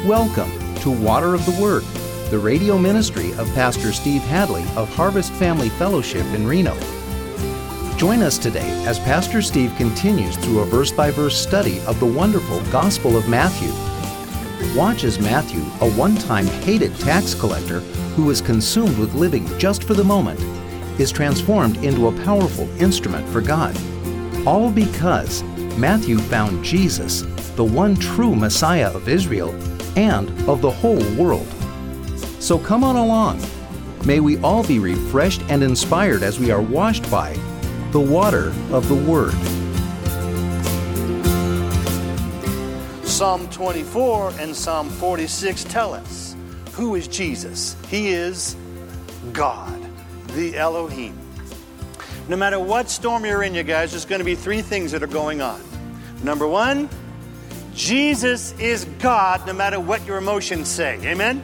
Welcome to Water of the Word, the radio ministry of Pastor Steve Hadley of Harvest Family Fellowship in Reno. Join us today as Pastor Steve continues through a verse-by-verse study of the wonderful Gospel of Matthew. Watch as Matthew, a one-time hated tax collector who was consumed with living just for the moment, is transformed into a powerful instrument for God. All because Matthew found Jesus, the one true Messiah of Israel and of the whole world. So come on along. May we all be refreshed and inspired as we are washed by the water of the Word. Psalm 24 and Psalm 46 tell us, who is Jesus? He is God, the Elohim. No matter what storm you're in, you guys, there's going to be three things that are going on. Number one, Jesus is God no matter what your emotions say. Amen?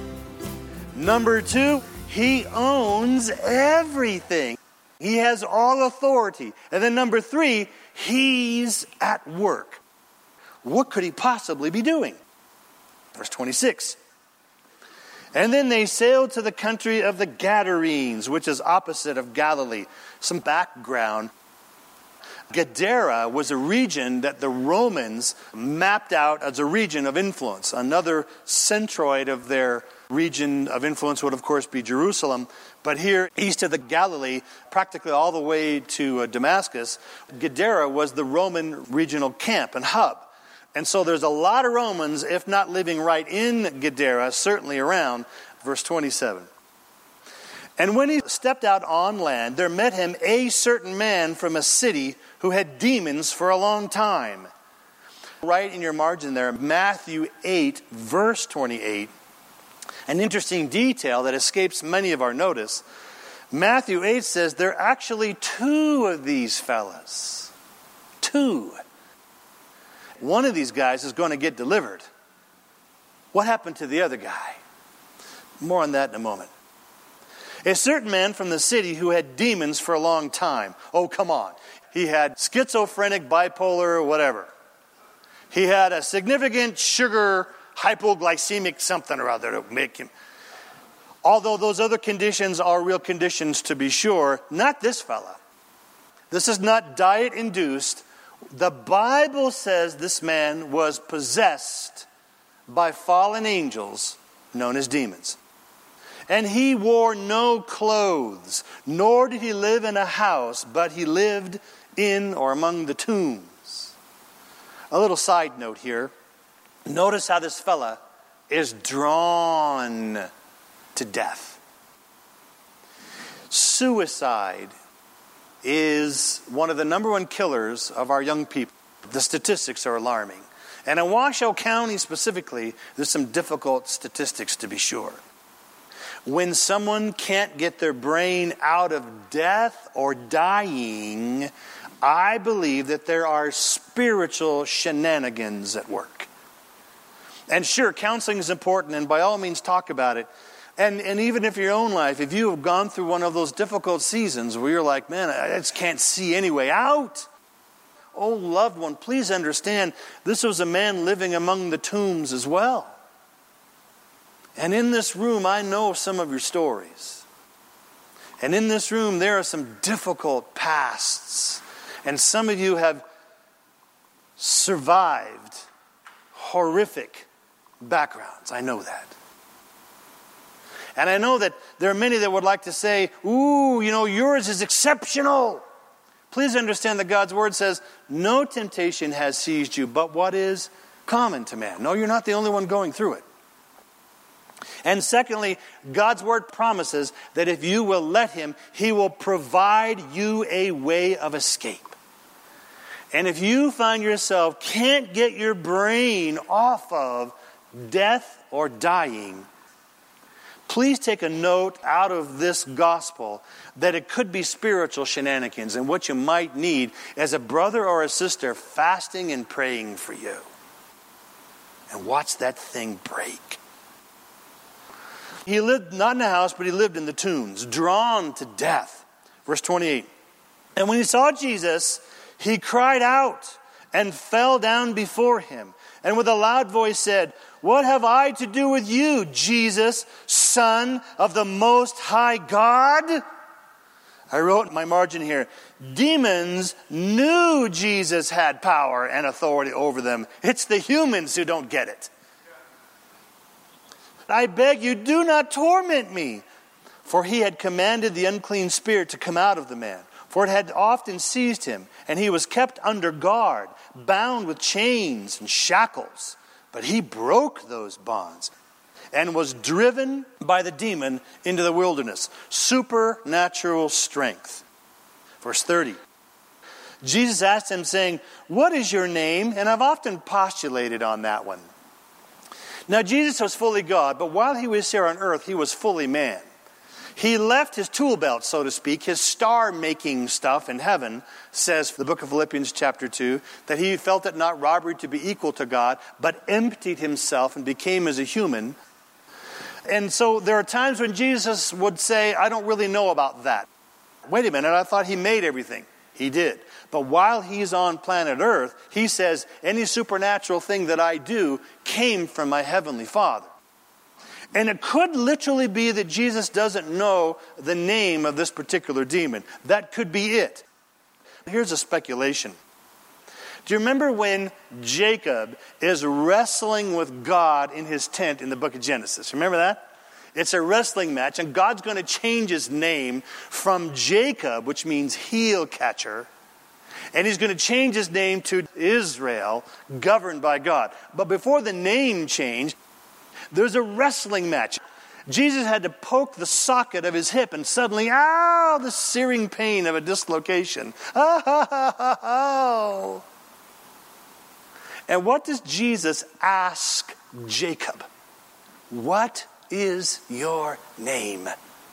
Number two, He owns everything. He has all authority. And then number three, He's at work. What could He possibly be doing? Verse 26. And then they sailed to the country of the Gadarenes, which is opposite of Galilee. Some background. Gadara was a region that the Romans mapped out as a region of influence. Another centroid of their region of influence would, of course, be Jerusalem. But here, east of the Galilee, practically all the way to Damascus, Gadara was the Roman regional camp and hub. And so there's a lot of Romans, if not living right in Gadara, certainly around. Verse 27. And when he stepped out on land, there met him a certain man from a city who had demons for a long time. Right in your margin there, Matthew 8, verse 28. An interesting detail that escapes many of our notice. Matthew 8 says there are actually two of these fellas. Two. One of these guys is going to get delivered. What happened to the other guy? More on that in a moment. A certain man from the city who had demons for a long time. Oh, come on. He had schizophrenic, bipolar, whatever. He had a significant sugar, hypoglycemic something or other to make him. Although those other conditions are real conditions to be sure, not this fella. This is not diet-induced. The Bible says this man was possessed by fallen angels known as demons. And he wore no clothes, nor did he live in a house, but he lived in or among the tombs. A little side note here. Notice how this fella is drawn to death. Suicide is one of the number one killers of our young people. The statistics are alarming. And in Washoe County specifically, there's some difficult statistics to be sure. When someone can't get their brain out of death or dying, I believe that there are spiritual shenanigans at work. And sure, counseling is important, and by all means talk about it. And even if your own life, if you have gone through one of those difficult seasons where you're like, man, I just can't see any way out. Oh, loved one, please understand, this was a man living among the tombs as well. And in this room, I know some of your stories. And in this room, there are some difficult pasts. And some of you have survived horrific backgrounds. I know that. And I know that there are many that would like to say, ooh, yours is exceptional. Please understand that God's Word says, no temptation has seized you, but what is common to man. No, you're not the only one going through it. And secondly, God's Word promises that if you will let Him, He will provide you a way of escape. And if you find yourself can't get your brain off of death or dying, please take a note out of this gospel that it could be spiritual shenanigans, and what you might need as a brother or a sister fasting and praying for you. And watch that thing break. He lived not in a house, but he lived in the tombs, drawn to death. Verse 28. And when he saw Jesus, he cried out and fell down before him, and with a loud voice said, "What have I to do with you, Jesus, Son of the Most High God?" I wrote in my margin here, demons knew Jesus had power and authority over them. It's the humans who don't get it. "I beg you, do not torment me." For he had commanded the unclean spirit to come out of the man. For it had often seized him, and he was kept under guard, bound with chains and shackles. But he broke those bonds and was driven by the demon into the wilderness. Supernatural strength. Verse 30. Jesus asked him, saying, "What is your name?" And I've often postulated on that one. Now, Jesus was fully God, but while he was here on earth, he was fully man. He left his tool belt, so to speak, his star-making stuff in heaven, says the book of Philippians chapter 2, that he felt it not robbery to be equal to God, but emptied himself and became as a human. And so there are times when Jesus would say, "I don't really know about that. Wait a minute, I thought he made everything." He did. But while he's on planet Earth, he says, any supernatural thing that I do came from my heavenly Father. And it could literally be that Jesus doesn't know the name of this particular demon. That could be it. Here's a speculation. Do you remember when Jacob is wrestling with God in his tent in the book of Genesis? Remember that? It's a wrestling match, and God's going to change his name from Jacob, which means heel catcher, and he's going to change his name to Israel, governed by God. But before the name change, there's a wrestling match. Jesus had to poke the socket of his hip, and suddenly, the searing pain of a dislocation. Oh. And what does Jesus ask Jacob? "What is your name?"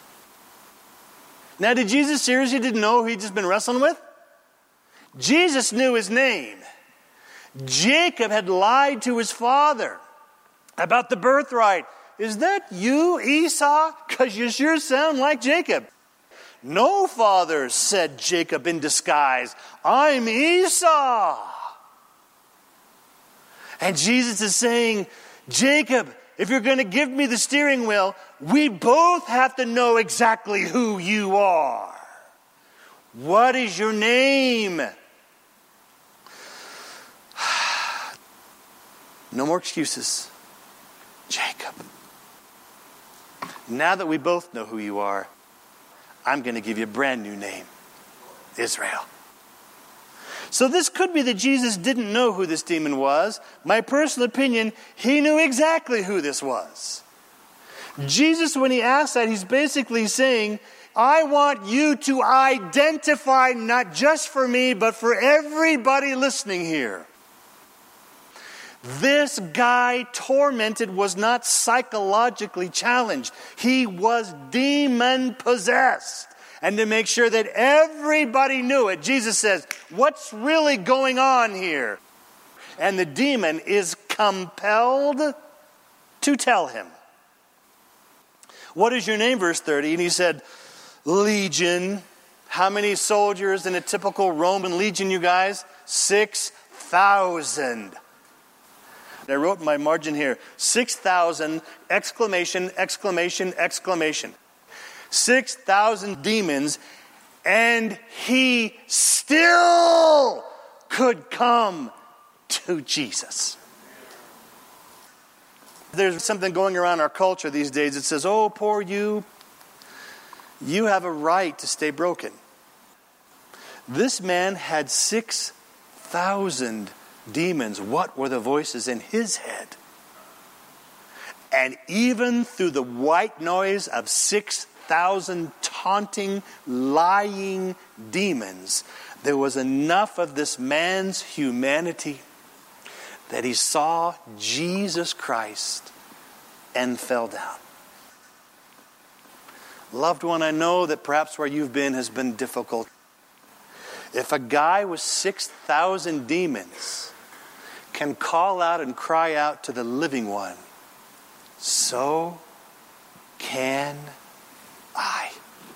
Now, did Jesus seriously didn't know who he'd just been wrestling with? Jesus knew his name. Jacob had lied to his father about the birthright. "Is that you, Esau? Because you sure sound like Jacob." "No, father," said Jacob in disguise. "I'm Esau." And Jesus is saying, "Jacob, if you're going to give me the steering wheel, we both have to know exactly who you are. What is your name?" No more excuses. "Jacob, now that we both know who you are, I'm going to give you a brand new name. Israel." So this could be that Jesus didn't know who this demon was. My personal opinion, he knew exactly who this was. Jesus, when he asks that, he's basically saying, I want you to identify not just for me, but for everybody listening here. This guy tormented was not psychologically challenged. He was demon-possessed. And to make sure that everybody knew it, Jesus says, what's really going on here? And the demon is compelled to tell him. "What is your name?" verse 30. And he said, "Legion." How many soldiers in a typical Roman legion, you guys? 6,000. I wrote in my margin here, 6,000, exclamation, exclamation, exclamation. 6,000 demons, and he still could come to Jesus. There's something going around our culture these days that says, oh, poor you. You have a right to stay broken. This man had 6,000 demons. What were the voices in his head? And even through the white noise of 6,000 taunting, lying demons, there was enough of this man's humanity that he saw Jesus Christ and fell down. Loved one, I know that perhaps where you've been has been difficult. If a guy with 6,000 demons can call out and cry out to the living one, so can I.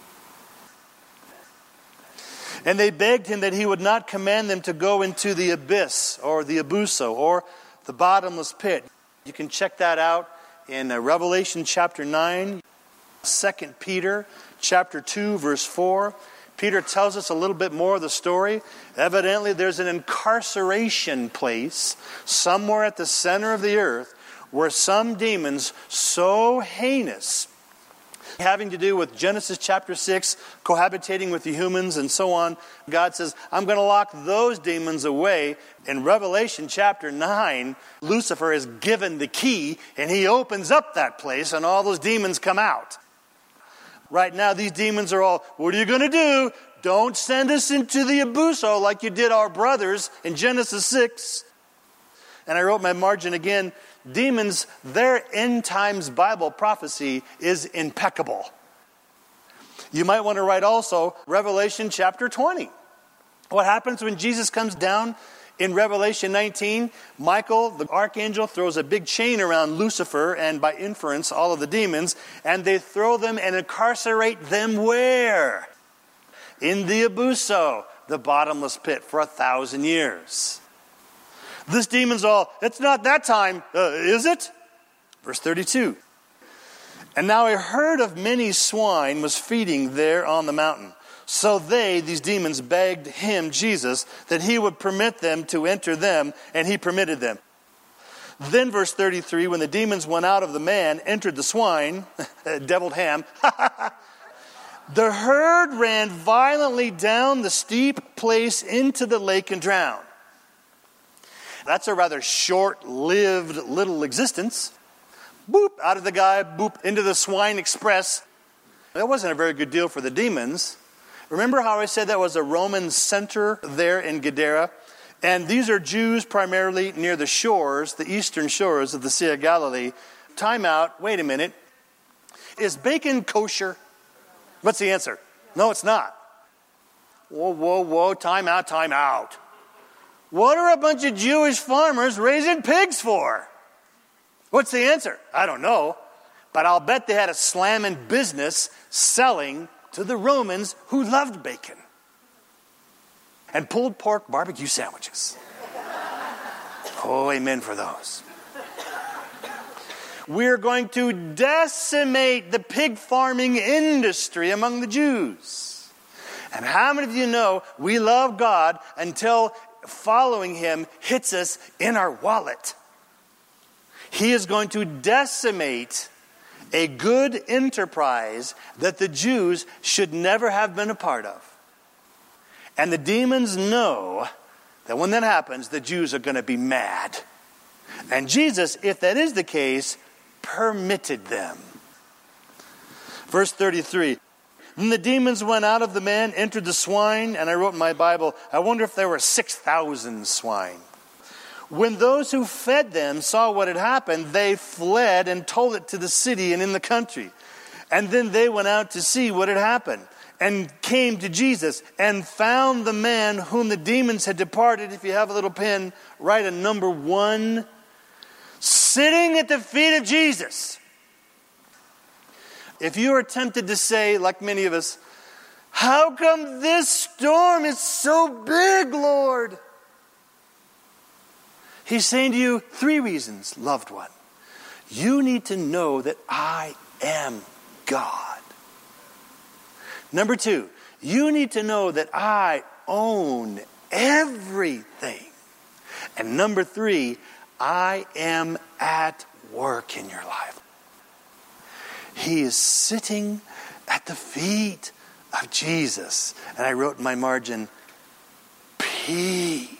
And they begged him that he would not command them to go into the abyss or the abuso or the bottomless pit. You can check that out in Revelation chapter 9, 2 Peter chapter 2, verse 4. Peter tells us a little bit more of the story. Evidently, there's an incarceration place somewhere at the center of the earth where some demons so heinous, having to do with Genesis chapter 6, cohabitating with the humans and so on, God says, I'm going to lock those demons away. In Revelation chapter 9, Lucifer is given the key, and he opens up that place, and all those demons come out. Right now, these demons are all, what are you going to do? Don't send us into the abuso like you did our brothers in Genesis 6. And I wrote my margin again, demons, their end times Bible prophecy is impeccable. You might want to write also Revelation chapter 20. What happens when Jesus comes down in Revelation 19? Michael, the archangel, throws a big chain around Lucifer and by inference all of the demons, and they throw them and incarcerate them where? In the abuso, the bottomless pit, for 1,000 years. This demon's all, it's not that time, is it? Verse 32. And now a herd of many swine was feeding there on the mountain. So they, these demons, begged him, Jesus, that he would permit them to enter them, and he permitted them. Then verse 33, when the demons went out of the man, entered the swine, deviled ham, the herd ran violently down the steep place into the lake and drowned. That's a rather short-lived little existence. Boop, out of the guy, boop, into the swine express. That wasn't a very good deal for the demons. Remember how I said that was a Roman center there in Gadara? And these are Jews primarily near the shores, the eastern shores of the Sea of Galilee. Time out, wait a minute. Is bacon kosher? What's the answer? No, it's not. Whoa, time out. What are a bunch of Jewish farmers raising pigs for? What's the answer? I don't know. But I'll bet they had a slamming business selling to the Romans who loved bacon. And pulled pork barbecue sandwiches. Oh, amen for those. We're going to decimate the pig farming industry among the Jews. And how many of you know we love God until following him hits us in our wallet? He is going to decimate a good enterprise that the Jews should never have been a part of. And the demons know that when that happens, the Jews are going to be mad. And Jesus, if that is the case, permitted them. Verse 33. Then the demons went out of the man, entered the swine, and I wrote in my Bible, I wonder if there were 6,000 swine. When those who fed them saw what had happened, they fled and told it to the city and in the country. And then they went out to see what had happened and came to Jesus and found the man whom the demons had departed. If you have a little pen, write a number 1. Sitting at the feet of Jesus. If you are tempted to say, like many of us, how come this storm is so big, Lord? He's saying to you 3 reasons, loved one. You need to know that I am God. Number 2, you need to know that I own everything. And number 3, I am at work in your life. He is sitting at the feet of Jesus. And I wrote in my margin, peace.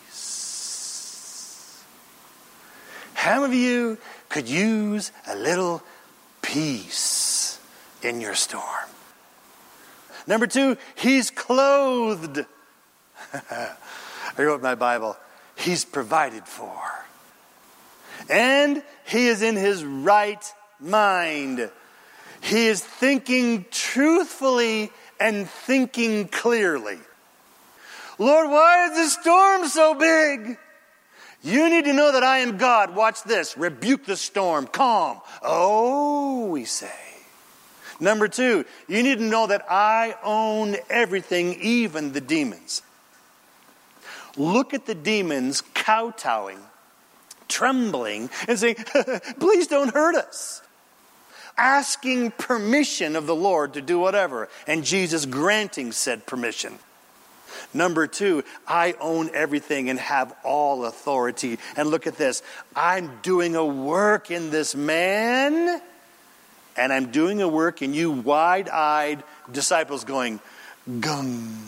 How many of you could use a little peace in your storm? Number 2, he's clothed. I wrote in my Bible, he's provided for. And he is in his right mind. He is thinking truthfully and thinking clearly. Lord, why is the storm so big? You need to know that I am God. Watch this. Rebuke the storm. Calm. Oh, we say. Number 2, you need to know that I own everything, even the demons. Look at the demons kowtowing trembling and saying, please don't hurt us. Asking permission of the Lord to do whatever, and Jesus granting said permission. Number 2, I own everything and have all authority. And look at this. I'm doing a work in this man, and I'm doing a work in you wide-eyed disciples going, gung.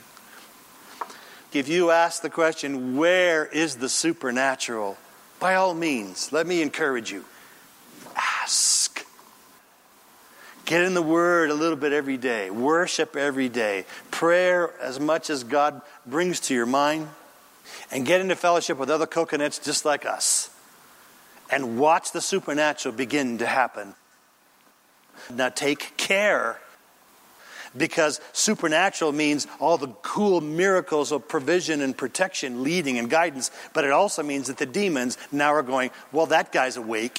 If you ask the question, where is the supernatural? By all means, let me encourage you. Ask. Get in the Word a little bit every day. Worship every day. Prayer as much as God brings to your mind. And get into fellowship with other coconuts just like us. And watch the supernatural begin to happen. Now take care. Because supernatural means all the cool miracles of provision and protection, leading and guidance. But it also means that the demons now are going, well, that guy's awake.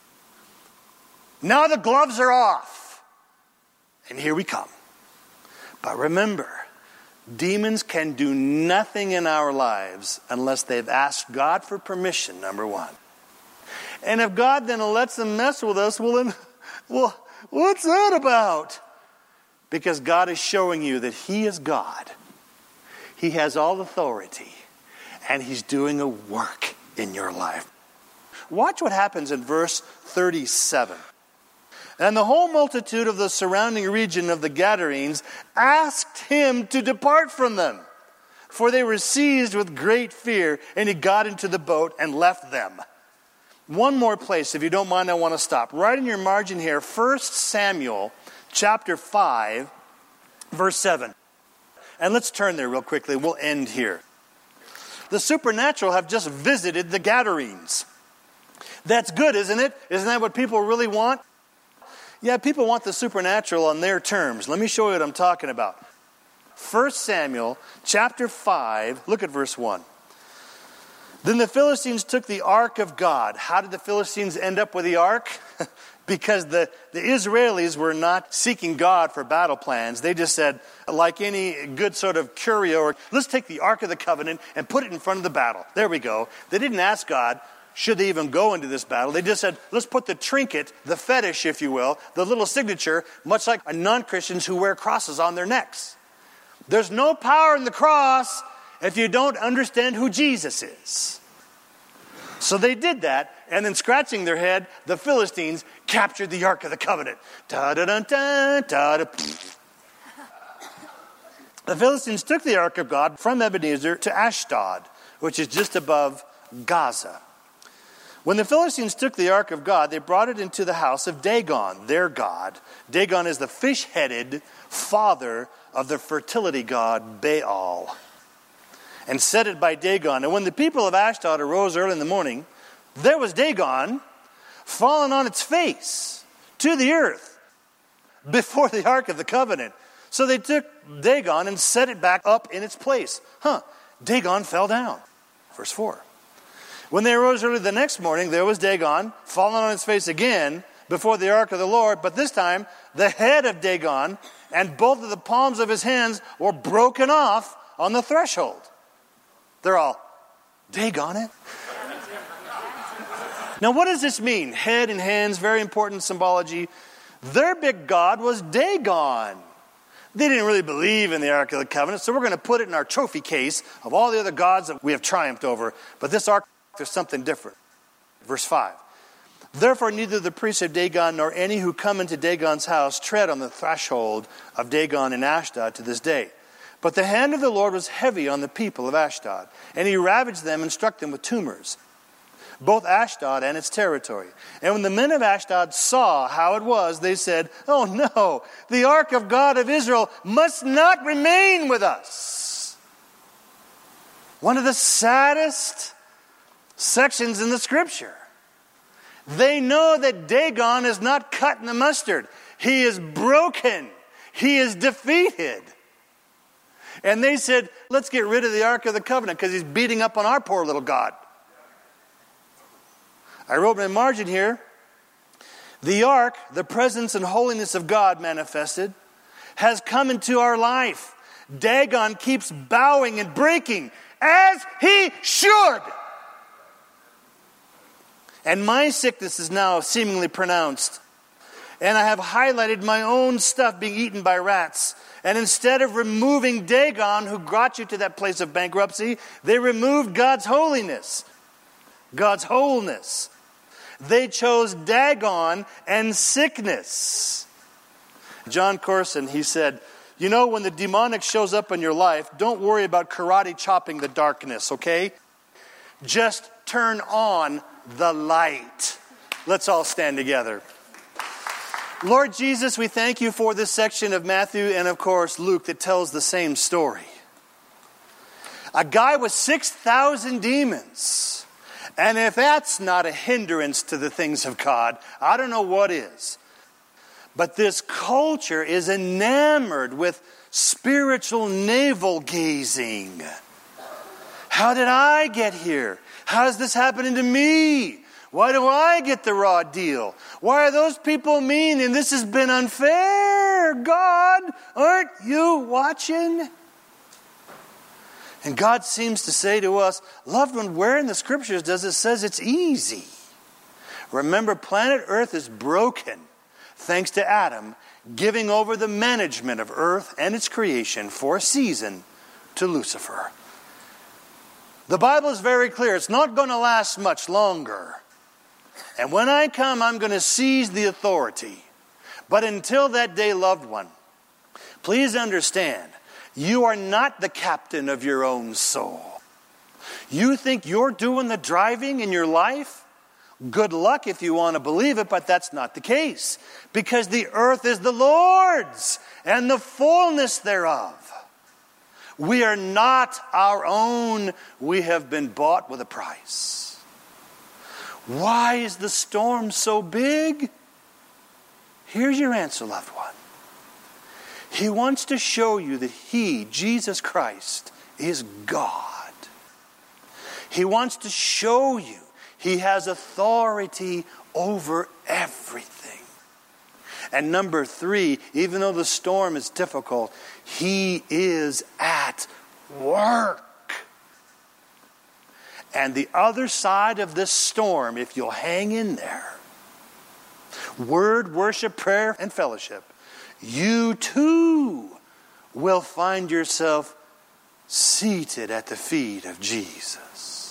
Now the gloves are off. And here we come. But remember, demons can do nothing in our lives unless they've asked God for permission, number 1. And if God then lets them mess with us, well, what's that about? Because God is showing you that He is God. He has all authority. And He's doing a work in your life. Watch what happens in verse 37. And the whole multitude of the surrounding region of the Gadarenes asked Him to depart from them. For they were seized with great fear, and He got into the boat and left them. One more place, if you don't mind, I want to stop. Right in your margin here, 1 Samuel chapter 5, verse 7. And let's turn there real quickly. We'll end here. The supernatural have just visited the Gadarenes. That's good, isn't it? Isn't that what people really want? Yeah, people want the supernatural on their terms. Let me show you what I'm talking about. 1 Samuel chapter 5, look at verse 1. Then the Philistines took the ark of God. How did the Philistines end up with the ark? Because the Israelis were not seeking God for battle plans. They just said, like any good sort of curio, let's take the Ark of the Covenant and put it in front of the battle. There we go. They didn't ask God, should they even go into this battle? They just said, let's put the trinket, the fetish, if you will, the little signature, much like non-Christians who wear crosses on their necks. There's no power in the cross if you don't understand who Jesus is. So they did that, and then scratching their head, the Philistines captured the Ark of the Covenant. Ta-da-dun-dun, ta-da. The Philistines took the Ark of God from Ebenezer to Ashdod, which is just above Gaza. When the Philistines took the Ark of God, they brought it into the house of Dagon, their god. Dagon is the fish-headed father of the fertility god Baal. And set it by Dagon. And when the people of Ashdod arose early in the morning, there was Dagon fallen on its face to the earth before the Ark of the Covenant. So they took Dagon and set it back up in its place. Dagon fell down. Verse 4. When they arose early the next morning, there was Dagon fallen on its face again before the ark of the Lord. But this time, the head of Dagon and both of the palms of his hands were broken off on the threshold. They're all, Dagon it? Now, what does this mean? Head and hands, very important symbology. Their big god was Dagon. They didn't really believe in the Ark of the Covenant, so we're going to put it in our trophy case of all the other gods that we have triumphed over. But this ark, there's something different. Verse 5. Therefore, neither the priests of Dagon nor any who come into Dagon's house tread on the threshold of Dagon in Ashdod to this day. But the hand of the Lord was heavy on the people of Ashdod, and He ravaged them and struck them with tumors, both Ashdod and its territory. And when the men of Ashdod saw how it was, they said, oh no, the ark of God of Israel must not remain with us. One of the saddest sections in the scripture. They know that Dagon is not cut in the mustard. He is broken. He is defeated. And they said, let's get rid of the Ark of the Covenant because he's beating up on our poor little God. I wrote in my margin here, the Ark, the presence and holiness of God manifested, has come into our life. Dagon keeps bowing and breaking as he should. And my sickness is now seemingly pronounced. And I have highlighted my own stuff being eaten by rats. And instead of removing Dagon, who brought you to that place of bankruptcy, they removed God's holiness, God's wholeness. They chose Dagon and sickness. John Corson, he said, you know, when the demonic shows up in your life, don't worry about karate chopping the darkness, okay? Just turn on the light. Let's all stand together. Lord Jesus, we thank you for this section of Matthew and, of course, Luke that tells the same story. A guy with 6,000 demons. And if that's not a hindrance to the things of God, I don't know what is. But this culture is enamored with spiritual navel-gazing. How did I get here? How is this happening to me? Why do I get the raw deal? Why are those people mean and this has been unfair? God, aren't you watching? And God seems to say to us, loved one, where in the scriptures does it say it's easy? Remember, planet Earth is broken thanks to Adam giving over the management of earth and its creation for a season to Lucifer. The Bible is very clear. It's not going to last much longer. And when I come, I'm going to seize the authority. But until that day, loved one, please understand, you are not the captain of your own soul. You think you're doing the driving in your life? Good luck if you want to believe it, but that's not the case. Because the earth is the Lord's and the fullness thereof. We are not our own. We have been bought with a price. Why is the storm so big? Here's your answer, loved one. He wants to show you that He, Jesus Christ, is God. He wants to show you He has authority over everything. And number 3, even though the storm is difficult, He is at work. And the other side of this storm, if you'll hang in there, word, worship, prayer, and fellowship, you too will find yourself seated at the feet of Jesus.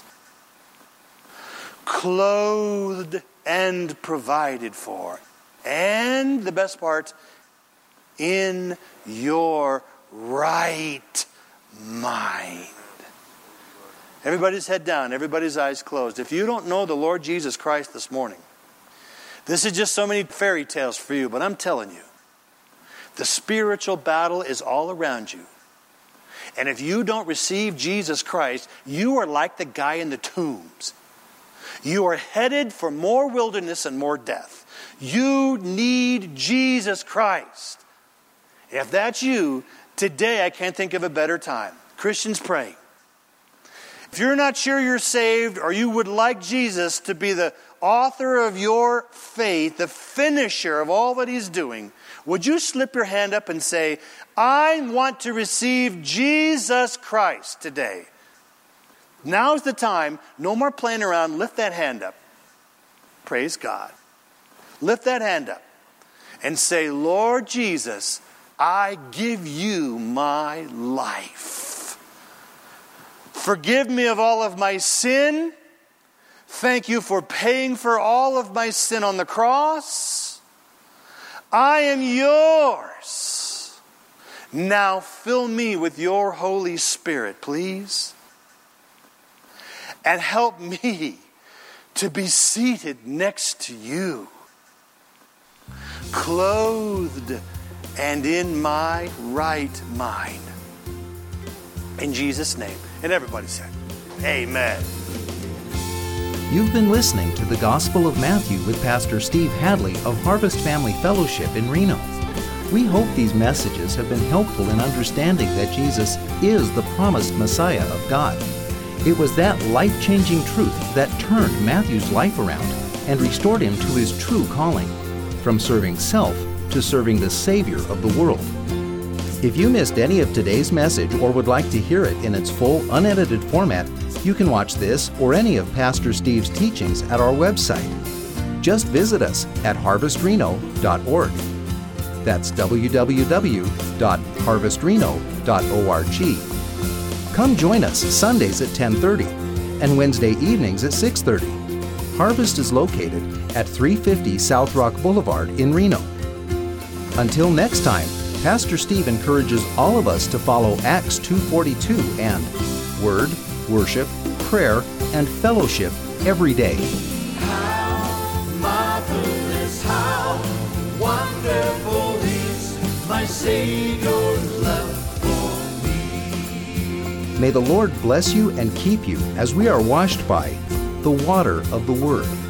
Clothed and provided for. And the best part, in your right mind. Everybody's head down, everybody's eyes closed. If you don't know the Lord Jesus Christ this morning, this is just so many fairy tales for you, but I'm telling you, the spiritual battle is all around you. And if you don't receive Jesus Christ, you are like the guy in the tombs. You are headed for more wilderness and more death. You need Jesus Christ. If that's you, today I can't think of a better time. Christians, pray. If you're not sure you're saved or you would like Jesus to be the author of your faith, the finisher of all that He's doing, would you slip your hand up and say, I want to receive Jesus Christ today? Now's the time. No more playing around. Lift that hand up. Praise God. Lift that hand up and say, Lord Jesus, I give you my life. Forgive me of all of my sin. Thank you for paying for all of my sin on the cross. I am yours. Now fill me with your Holy Spirit, please. And help me to be seated next to you. Clothed and in my right mind. In Jesus' name. And everybody said, Amen. You've been listening to the Gospel of Matthew with Pastor Steve Hadley of Harvest Family Fellowship in Reno. We hope these messages have been helpful in understanding that Jesus is the promised Messiah of God. It was that life-changing truth that turned Matthew's life around and restored him to his true calling, from serving self to serving the Savior of the world. If you missed any of today's message or would like to hear it in its full, unedited format, You can watch this or any of Pastor Steve's teachings at our website. Just visit us at harvestreno.org. That's www.harvestreno.org. Come join us Sundays at 10:30 and Wednesday evenings at 6:30. Harvest is located at 350 South Rock Boulevard in Reno. Until next time, Pastor Steve encourages all of us to follow Acts 2:42 and Word, Worship, Prayer, and Fellowship every day. How marvelous, how wonderful is my Savior's love for me. May the Lord bless you and keep you as we are washed by the water of the Word.